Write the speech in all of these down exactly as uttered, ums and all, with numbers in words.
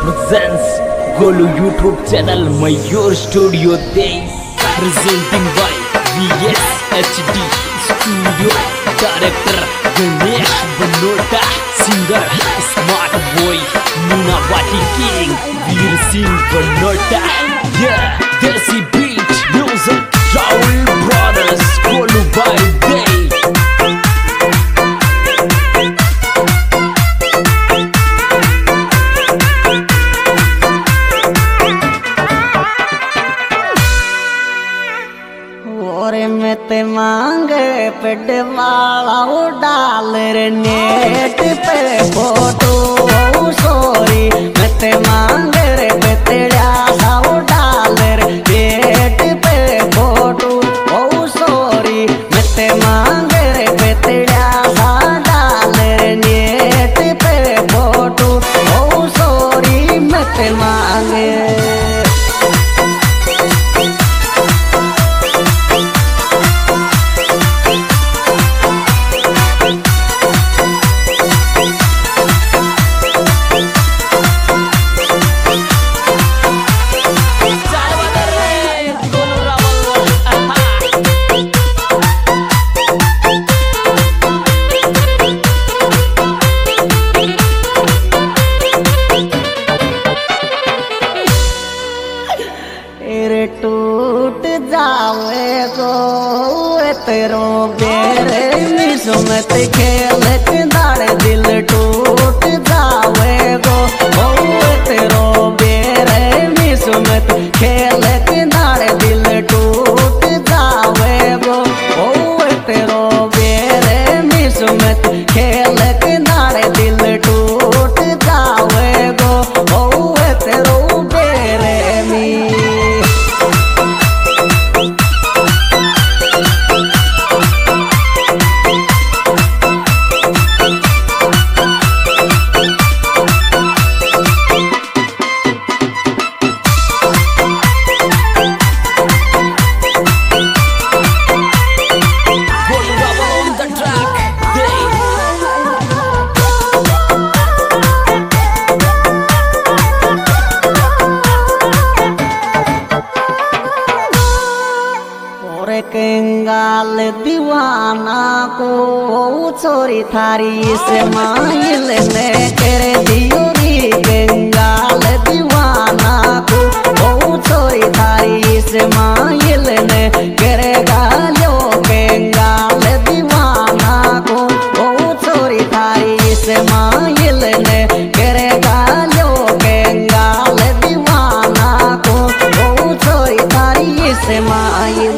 presents Golu YouTube channel Mayur Studio Days, presenting by V S H D Studio. Director Ganesh Banota, singer Smart Boy Muna Bati King Veer Singh Banota. Yeah, Desi Beat Music, Raul Brothers, Golu by Day. ते मांगे पेट वाला डाल रे net पे photo sorry मैं ते मांगे रे पेटड़ा सा डाल रे नेट पे फोटो ओ सॉरी मैं ते मांगे रे पेटड़ा सा डाल रे नेट पे फोटो ओ सॉरी मैं ते मांगे टूट जावे गो तेरो बेरे मिसमत खेल दाड़े दिल टूट जावे गो तेरो बेरे मिसमत खेल दाड़े दिल टूट जावे गो तेरो बेरे मिसमत खेल दाड़े दिल टूट जावे गो तेरो बेरे मी कंगाल दीवाना को छोरी थारी से माइल ने करे दियोरी कंगाल दीवाना को छोरी थारी से माइल ने करे गालो कंगाल दीवाना को छोरी थारी से माइल ने करे गालो कंगाल दीवाना को छोरी थारी से माइल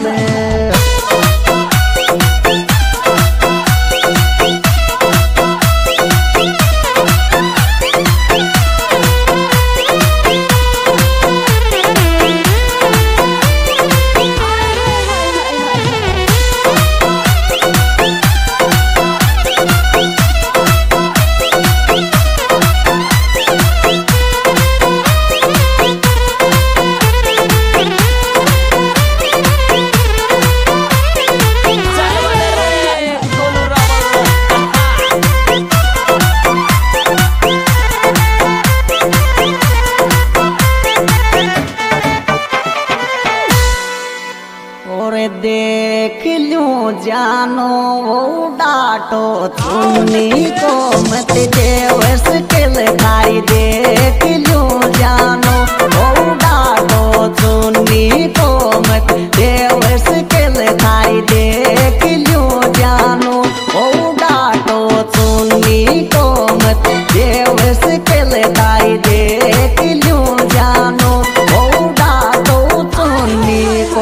देख लूं जानो वो डाटो तुमनी को मत देवस के लगाई देख लूं जानो वो डाटो तुमनी को मत देवस के लगाई देख लूं जानो वो डाटो तुमनी को मत देवस के लगाई देख लूं जानो वो डाटो तुमनी को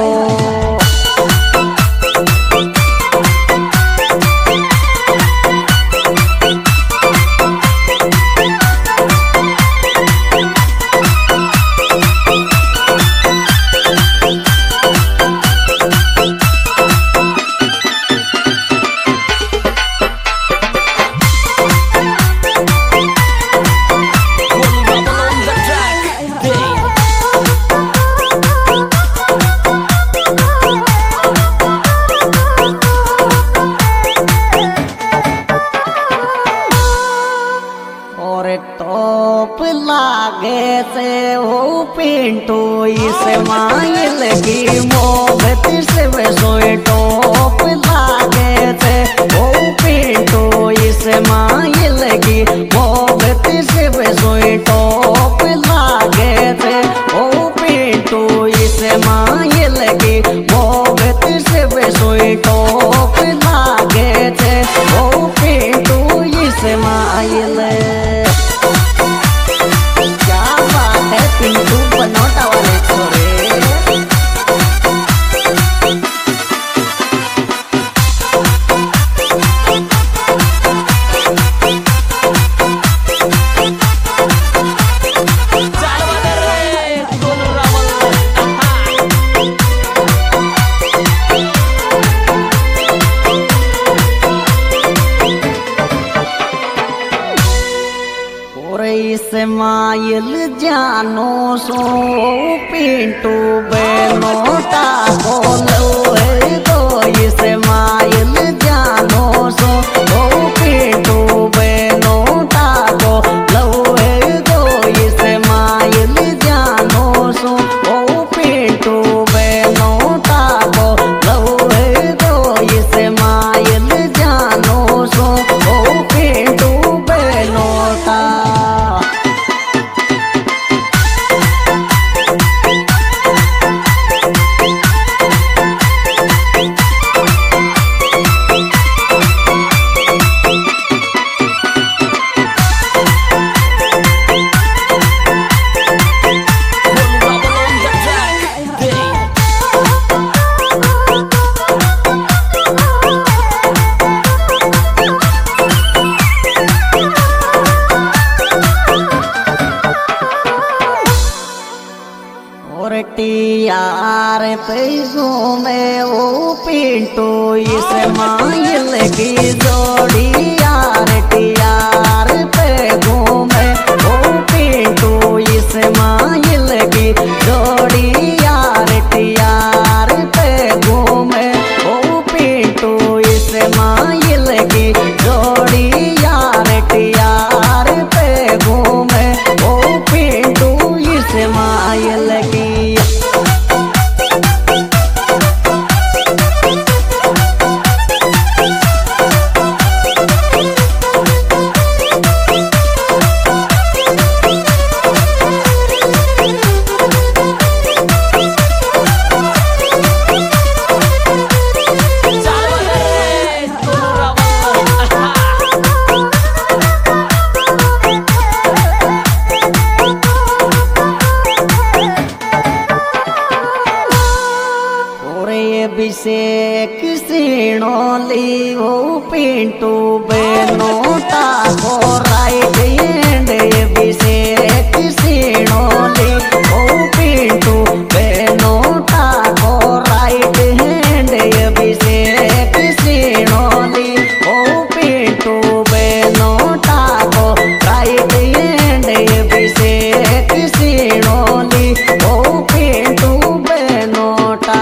टॉप लागे से हो पिंटू इस्माइल की मोहब्बत से वे सोए टॉप लागे से हो पिंटू इस्माइल की मोहब्बत से वे सोए टॉप लागे से हो पिंटू इस्माइल की मोहब्बत से वे सोए टॉप लागे से हो पिंटू इस्माइल। क्या बात है पिंटू बनोटा वाले छोरे। इस्माइल जानो सो पिंटू बनोटा बोलो दो इस्माइल जानो सो ओ पिंटू बनोटा बोलो दो इस्माइल जानो सो ओ पिंटू बनोटा बोलो दो इस्माइल जानो सो ओ पिंटू बनोटा। टियार पे घूमे वो पिंटू इस्माइल की जोड़ी यार टियार पे घूमे वो पिंटू इस्माइल की जोड़ी यार टियार पे घूमे वो पिंटू इस्माइल की जोड़ी यार टियार पे घूमे वो पिंटू इस्माइल की। अभिषेक सिणोली हो पिंटू बनोटा को राइट हैंड अभिषेक सिणोली हो पिंटू बनोटा को राइट हैंड अभिषेक सिणोली हो पिंटू बनोटा को राइट हैंड अभिषेक सिणोली हो पिंटू बनोटा।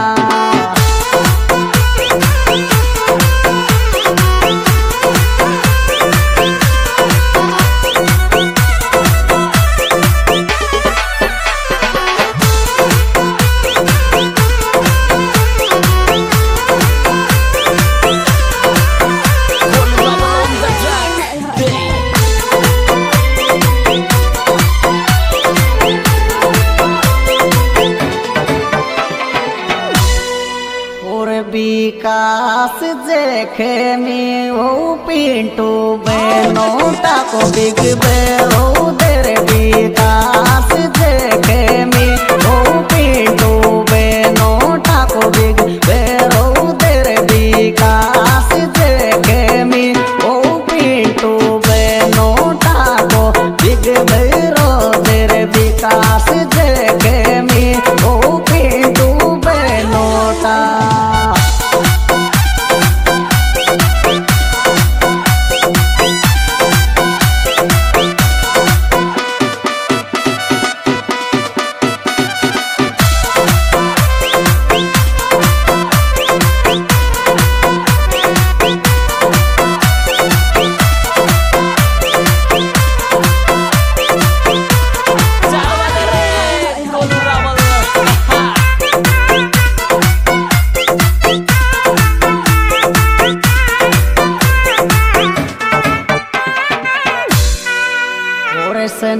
विकास देखे में हो पिंटू बनोटा को बिग बे हो तेरे विकास देखे में हो पिंटू बनोटा को बिग बे हो तेरे विकास देखे में हो पिंटू बनोटा को बिग बे हो तेरे विकास देखे में हो पिंटू बनोटा।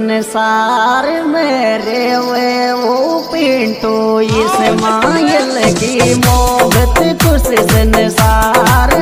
संसार मेरे वे वो पिंटू इस्माइल की मोहब्बत खुश संसार